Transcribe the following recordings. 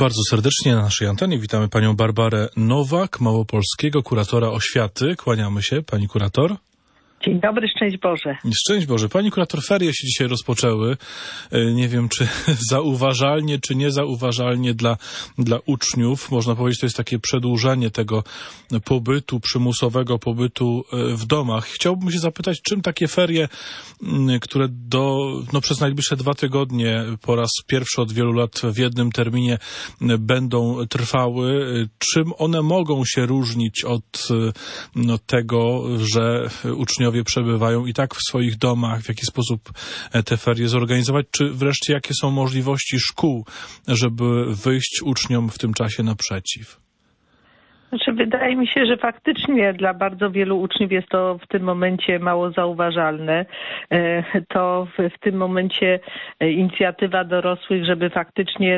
Bardzo serdecznie na naszej antenie witamy panią Barbarę Nowak, małopolskiego kuratora oświaty. Kłaniamy się, pani kurator. Dzień dobry, szczęść Boże. Szczęść Boże. Pani kurator, ferie się dzisiaj rozpoczęły. Nie wiem, czy zauważalnie, czy niezauważalnie dla uczniów. Można powiedzieć, to jest takie przedłużenie tego pobytu, przymusowego pobytu w domach. Chciałbym się zapytać, czym takie ferie, które przez najbliższe 2 tygodnie po raz pierwszy od wielu lat w jednym terminie będą trwały, czym one mogą się różnić od tego, że uczniowie przebywają i tak w swoich domach, w jaki sposób te ferie zorganizować, czy wreszcie jakie są możliwości szkół, żeby wyjść uczniom w tym czasie naprzeciw? Wydaje mi się, że faktycznie dla bardzo wielu uczniów jest to w tym momencie mało zauważalne. To w tym momencie inicjatywa dorosłych, żeby faktycznie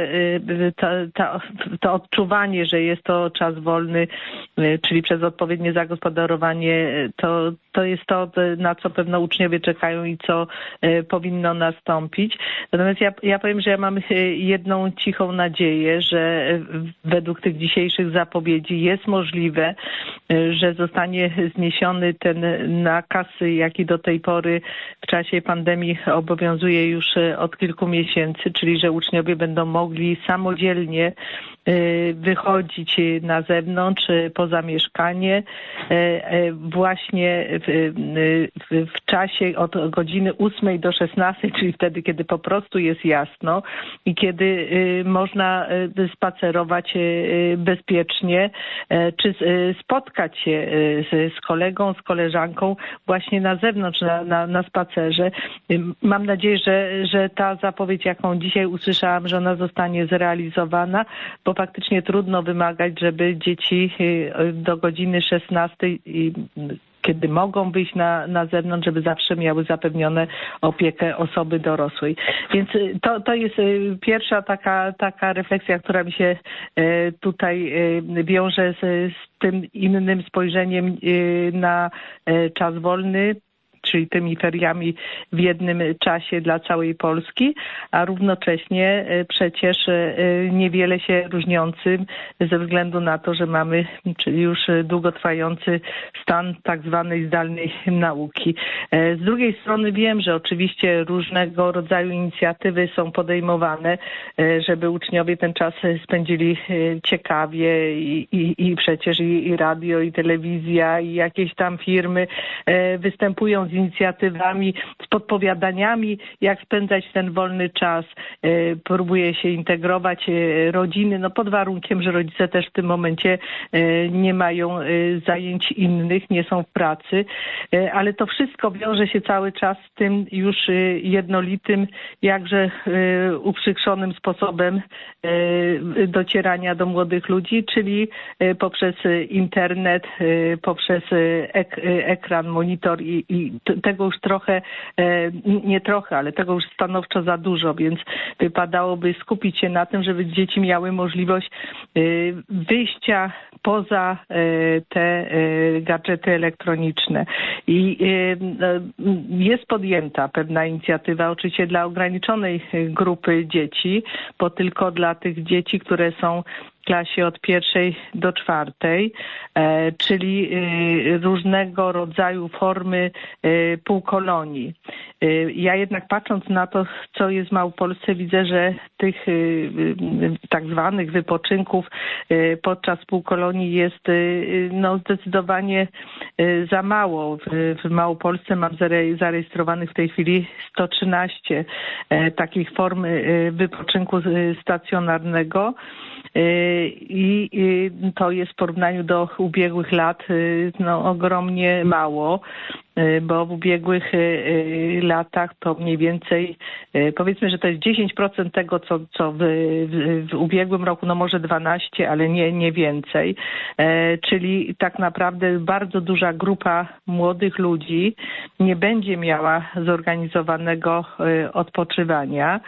to odczuwanie, że jest to czas wolny, czyli przez odpowiednie zagospodarowanie, to jest to, na co pewno uczniowie czekają i co powinno nastąpić. Natomiast ja powiem, że ja mam jedną cichą nadzieję, że według tych dzisiejszych zapowiedzi jest możliwe, że zostanie zniesiony ten nakaz, jaki do tej pory w czasie pandemii obowiązuje już od kilku miesięcy, czyli że uczniowie będą mogli samodzielnie wychodzić na zewnątrz, poza mieszkanie, właśnie w czasie od godziny 8 do 16, czyli wtedy, kiedy po prostu jest jasno i kiedy można spacerować bezpiecznie, czy spotkać się z kolegą, z koleżanką właśnie na zewnątrz, na spacerze. Mam nadzieję, że ta zapowiedź, jaką dzisiaj usłyszałam, że ona zostanie zrealizowana, bo faktycznie trudno wymagać, żeby dzieci do godziny 16, kiedy mogą wyjść na zewnątrz, żeby zawsze miały zapewnione opiekę osoby dorosłej. Więc to jest pierwsza taka refleksja, która mi się tutaj wiąże z tym innym spojrzeniem na czas wolny, czyli tymi feriami w jednym czasie dla całej Polski, a równocześnie przecież niewiele się różniącym ze względu na to, że mamy czyli już długotrwający stan tak zwanej zdalnej nauki. Z drugiej strony wiem, że oczywiście różnego rodzaju inicjatywy są podejmowane, żeby uczniowie ten czas spędzili ciekawie i przecież i radio, i telewizja, i jakieś tam firmy występują z inicjatywami, z podpowiadaniami, jak spędzać ten wolny czas. Próbuje się integrować rodziny, pod warunkiem, że rodzice też w tym momencie nie mają zajęć innych, nie są w pracy, ale to wszystko wiąże się cały czas z tym już jednolitym, jakże uprzykrzonym sposobem docierania do młodych ludzi, czyli poprzez internet, poprzez ekran, monitor i tego już trochę, nie trochę, ale tego już stanowczo za dużo, więc wypadałoby skupić się na tym, żeby dzieci miały możliwość wyjścia poza te gadżety elektroniczne. I jest podjęta pewna inicjatywa, oczywiście dla ograniczonej grupy dzieci, bo tylko dla tych dzieci, które są w klasie od 1 do 4, czyli różnego rodzaju formy półkolonii. Ja jednak patrząc na to, co jest w Małopolsce, widzę, że tych tak zwanych wypoczynków podczas półkolonii jest zdecydowanie za mało. W Małopolsce mam zarejestrowanych w tej chwili 113 takich form wypoczynku stacjonarnego. I to jest w porównaniu do ubiegłych lat ogromnie mało, bo w ubiegłych latach to mniej więcej, powiedzmy, że to jest 10% tego, co w ubiegłym roku, może 12, ale nie więcej. Czyli tak naprawdę bardzo duża grupa młodych ludzi nie będzie miała zorganizowanego odpoczywania.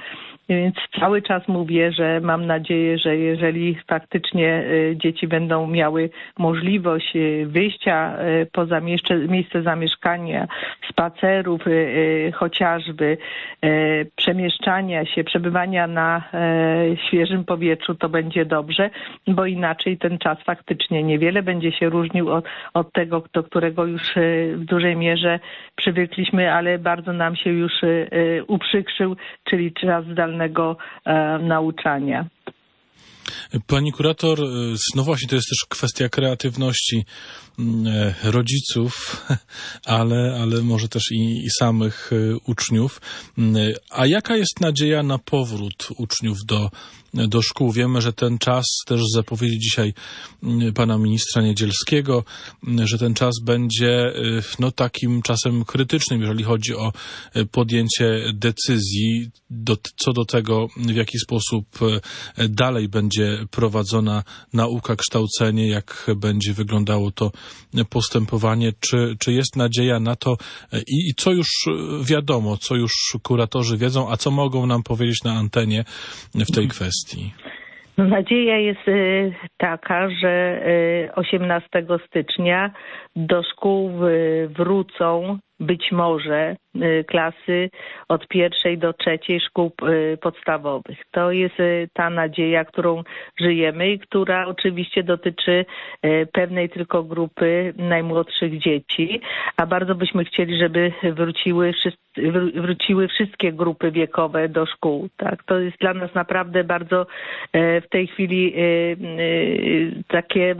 Więc cały czas mówię, że mam nadzieję, że jeżeli faktycznie dzieci będą miały możliwość wyjścia poza miejsce zamieszkania, spacerów chociażby, przemieszczania się, przebywania na świeżym powietrzu, to będzie dobrze, bo inaczej ten czas faktycznie niewiele będzie się różnił od tego, do którego już w dużej mierze przywykliśmy, ale bardzo nam się już uprzykrzył, czyli czas zdalnego nauczania. Pani kurator, no właśnie, to jest też kwestia kreatywności rodziców, ale może też i samych uczniów. A jaka jest nadzieja na powrót uczniów do szkół? Wiemy, że ten czas, też z zapowiedzi dzisiaj pana ministra Niedzielskiego, że ten czas będzie takim czasem krytycznym, jeżeli chodzi o podjęcie decyzji co do tego, w jaki sposób dalej będzie prowadzona nauka, kształcenie, jak będzie wyglądało to postępowanie, czy jest nadzieja na to i co już wiadomo, co już kuratorzy wiedzą, a co mogą nam powiedzieć na antenie w tej kwestii? Nadzieja jest taka, że 18 stycznia do szkół wrócą być może klasy od 1. do 3. szkół podstawowych. To jest ta nadzieja, którą żyjemy i która oczywiście dotyczy pewnej tylko grupy najmłodszych dzieci, a bardzo byśmy chcieli, żeby wróciły wszystkie grupy wiekowe do szkół. Tak? To jest dla nas naprawdę bardzo w tej chwili takie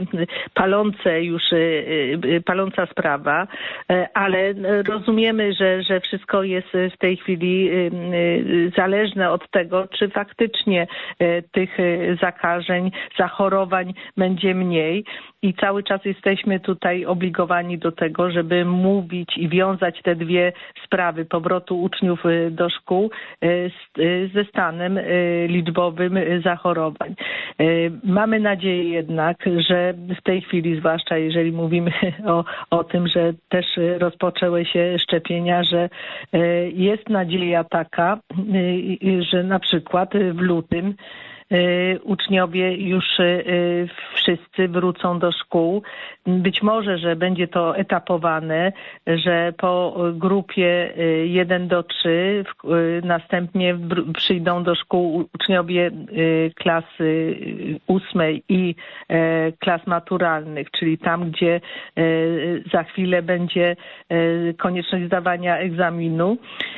paląca sprawa, ale rozumiemy, że wszystko jest w tej chwili zależne od tego, czy faktycznie tych zakażeń, zachorowań będzie mniej i cały czas jesteśmy tutaj obligowani do tego, żeby mówić i wiązać te dwie sprawy powrotu uczniów do szkół ze stanem liczbowym zachorowań. Mamy nadzieję jednak, że w tej chwili, zwłaszcza jeżeli mówimy o tym, że też rozpoczęły się szczepienia, że jest nadzieja taka, że na przykład w lutym uczniowie już wszyscy wrócą do szkół. Być może, że będzie to etapowane, że po grupie 1 do 3 następnie przyjdą do szkół uczniowie klasy 8 i klas maturalnych, czyli tam, gdzie za chwilę będzie konieczność zdawania egzaminu.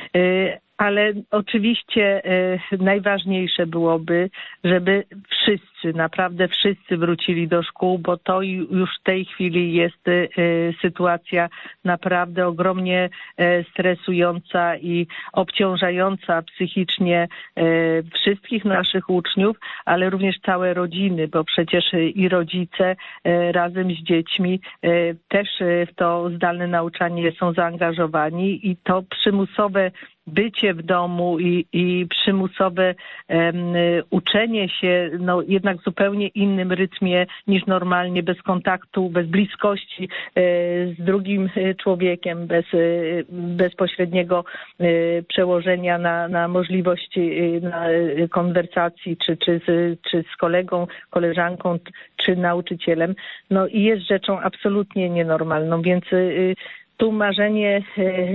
Ale oczywiście najważniejsze byłoby, żeby wszyscy, naprawdę wszyscy wrócili do szkół, bo to już w tej chwili jest sytuacja naprawdę ogromnie stresująca i obciążająca psychicznie wszystkich naszych uczniów, ale również całe rodziny, bo przecież i rodzice razem z dziećmi też w to zdalne nauczanie są zaangażowani i to przymusowe bycie w domu i przymusowe uczenie się jednak w zupełnie innym rytmie niż normalnie, bez kontaktu, bez bliskości z drugim człowiekiem, bez bezpośredniego przełożenia na możliwości na konwersacji, czy z kolegą, koleżanką, czy nauczycielem, i jest rzeczą absolutnie nienormalną, więc tu marzenie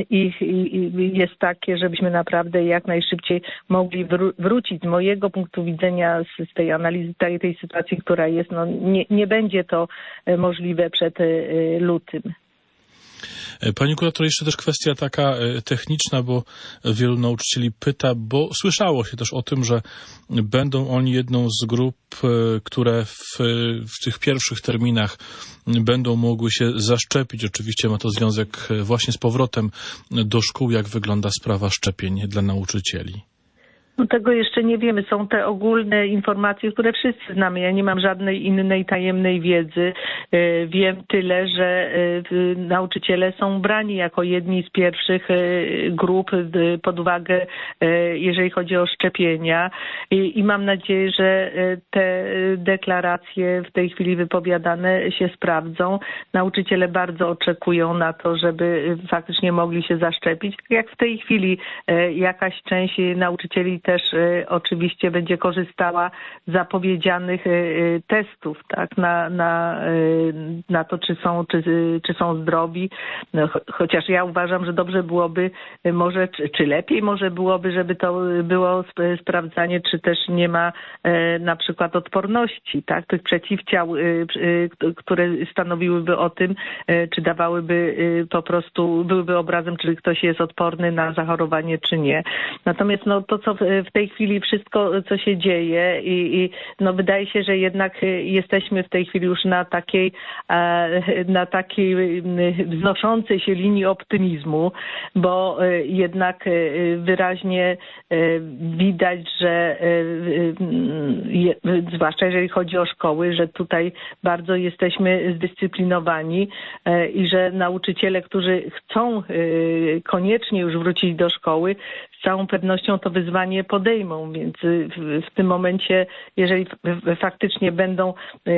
jest takie, żebyśmy naprawdę jak najszybciej mogli wrócić. Z mojego punktu widzenia, z tej analizy tej sytuacji, która jest, nie będzie to możliwe przed lutym. Pani kurator, jeszcze też kwestia taka techniczna, bo wielu nauczycieli pyta, bo słyszało się też o tym, że będą oni jedną z grup, które w tych pierwszych terminach będą mogły się zaszczepić. Oczywiście ma to związek właśnie z powrotem do szkół. Jak wygląda sprawa szczepień dla nauczycieli? Tego jeszcze nie wiemy. Są te ogólne informacje, które wszyscy znamy. Ja nie mam żadnej innej tajemnej wiedzy. Wiem tyle, że nauczyciele są brani jako jedni z pierwszych grup pod uwagę, jeżeli chodzi o szczepienia. I mam nadzieję, że te deklaracje w tej chwili wypowiadane się sprawdzą. Nauczyciele bardzo oczekują na to, żeby faktycznie mogli się zaszczepić. Jak w tej chwili jakaś część nauczycieli też oczywiście będzie korzystała z zapowiedzianych testów, tak, na to, czy są zdrowi. No, chociaż ja uważam, że dobrze byłoby może, czy lepiej może byłoby, żeby to było sprawdzanie, czy też nie ma na przykład odporności, tak, tych przeciwciał, które stanowiłyby o tym, czy dawałyby po prostu, byłyby obrazem, czy ktoś jest odporny na zachorowanie, czy nie. Natomiast no, to, co w tej chwili wszystko, co się dzieje i no, wydaje się, że jednak jesteśmy w tej chwili już na takiej wznoszącej się linii optymizmu, bo jednak wyraźnie widać, że zwłaszcza jeżeli chodzi o szkoły, że tutaj bardzo jesteśmy zdyscyplinowani i że nauczyciele, którzy chcą koniecznie już wrócić do szkoły, z całą pewnością to wyzwanie podejmą, więc w tym momencie, jeżeli faktycznie będą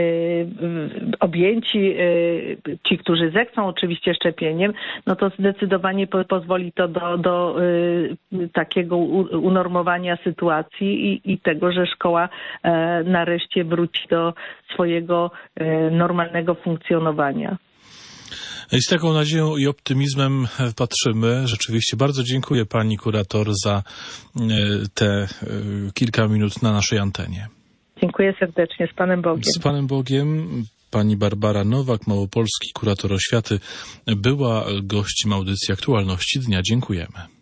objęci ci, którzy zechcą oczywiście szczepieniem, no to zdecydowanie pozwoli to do takiego unormowania sytuacji i tego, że szkoła nareszcie wróci do swojego normalnego funkcjonowania. I z taką nadzieją i optymizmem patrzymy. Rzeczywiście bardzo dziękuję pani kurator za te kilka minut na naszej antenie. Dziękuję serdecznie. Z Panem Bogiem. Z Panem Bogiem. Pani Barbara Nowak, małopolski kurator oświaty, była gościem audycji Aktualności Dnia. Dziękujemy.